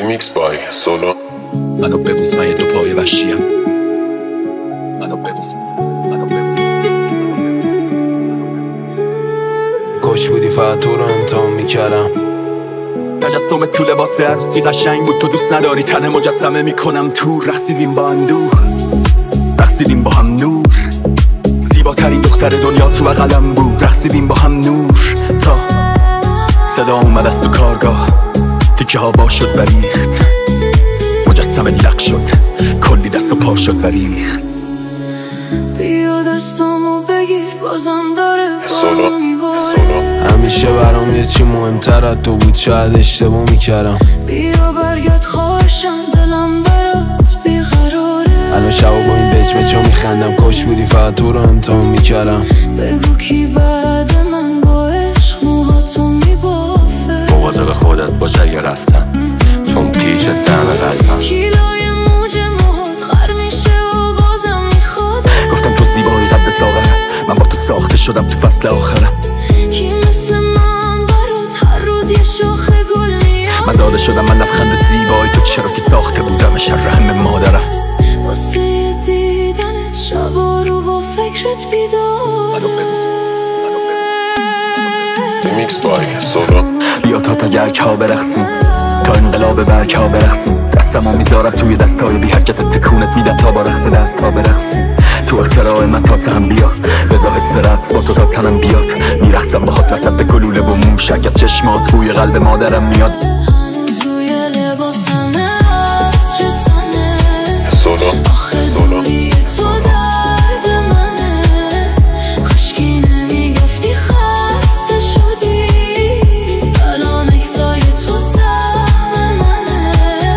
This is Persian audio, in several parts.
Remix by Solo. منو ببوس، من یه دو پای وحشیم. منو ببوس. کاش بودی فقط تو رو امتحان میکردم. تجسم تو لباس عروسی قشنگ بود، تو دوست نداری تن مجسمه میکنم تو. رقصیدیم با اندوه، رقصیدیم با هم نور. زیباترین دختر دنیا تو بغلم بود. رقصیدیم با هم نور تا صدا اومد از تو کارگاه. تیکه ها با شد و ریخت، مجسمه لق شد، کلی دست و پا شد و ریخت. بیا دستامو بگیر، بازم داره سولو. همیشه برام یه چی مهمتر از تو بود، شاید اشتباه میکردم. بیا برگرد، خواهشم دلم برات بیقراره. الان شبا با این بچه میخندم، کاش بودی فقط تو رو امتحان میکردم. بگو کی بعد من با عشق موهاتو میبافه. مواظب خودت باش اگه رفتم، چون پیش طعم قلبم. کیلوی موج موهات خر میشه و بازم میخواد. گفتم تو زیبایی قد ساغرم، من با تو ساخته شدم تو فصل آخرم. کی مثل من برات هر روز یه شاخه گل میاد. مزاده شدم من لبخند زیبایی تو، چرا که ساخته بودم شر رحم مادرم. واسه دیدنت شبا رو با فکرت بیداره. Remix by Solo. بیا تا تگرک ها برقصیم، تا انقلاب برگ ها برقصیم. دستمو میذارم توی دستای بی حرکت، تکونت میدم تا با رقص دست ها برقصیم. تو اختراع من تا تهم بیا، بزا حس رقص با تو تا تنم بیاد. میرقصم با خاط وسط گلوله و موشک از چشمات، بوی قلب مادرم میاد. هنوز روی لباسمه عطر تنه. Solo. آخه دوری تو درد منه. کاشکی نمیگفتی خسته شدی، الان اکسای تو سهم منه.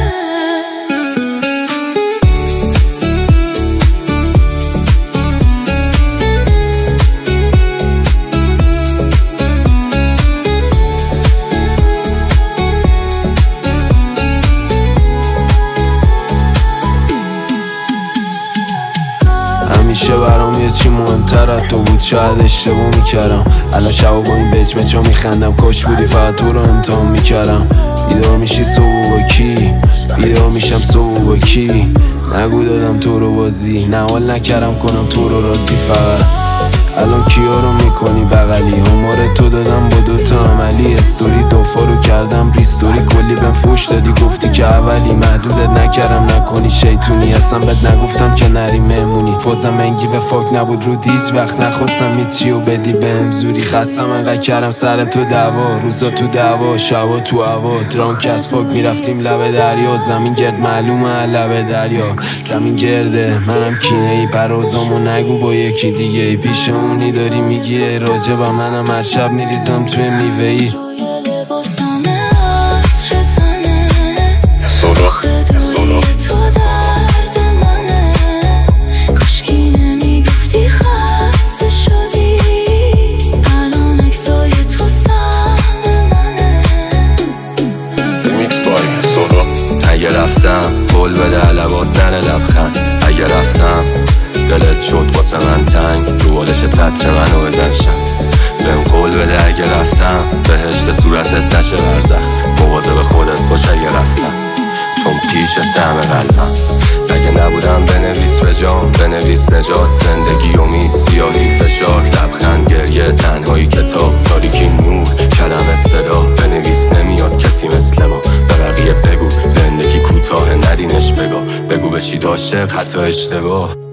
همیشه برام یه چی مهمتر از تو بود، شاید اشتباه میکردم. الان شبا با این بچه میخندم، کاش بودی فقط تو رو امتحان میکردم. بیدار میشی صبح با کی، بیدار میشم صبح با کی. نگو دادم تو رو بازی، نه حال نکردم کنم تو رو راضی. فقط الان کیا رو میکنی بغلی، عمر تو دادم با دوتا عملی. استوری دوفا رو کردم ریستوری، کلی بهم فوش دادی گفتی که اولی. محدودت نکردم نکنی شیطونی، اصلا بهت نگفتم که نری مهمونی. فوزم انگی و فاک نبود رو هیچ وقت، نخواستم هیچی و بدی بهم زوری. خستم انقدر کردم سرم تو دعوا، روزا تو دعوا، شبا تو هوا. درانک از فاک میرفتیم لب دریا، زمین گرد معلومه لب دریا. زمین گرده منم کینه ای، برازامو نگو با یکی دیگه ای. پیشمونی داری میگی راجبم، منم هر شب میریزم توی میوه ای. روی لباسمه عطر تنه. Solo. آخه دوری تو درد منه. کاشکی نمیگفتی خسته شدی، الان اکسای تو سهم منه. Remix by Solo. اگه رفتم قول بده لبات نره لبخند. اگه رفتم دلت شد واسه من تنگ، رو بالش تتر منو بزن شم. بهم قول بده اگه رفتم بهشت صورتت نشه برزخ. مواظب خودت باش اگه رفتم، چون پیش طعم قلبم. اگه نبودم بنویس به جام، بنویس نجات، زندگی امید، سیاهی فشار، لبخند گریه، تنهایی کتاب، تاریکی نور، کلمه صدا. بنویس نمیاد کسی مثل ما، به بقیه بگو زندگی کوتاه ندینش بگاه. بگو بشید عاشق حتی اشتباه.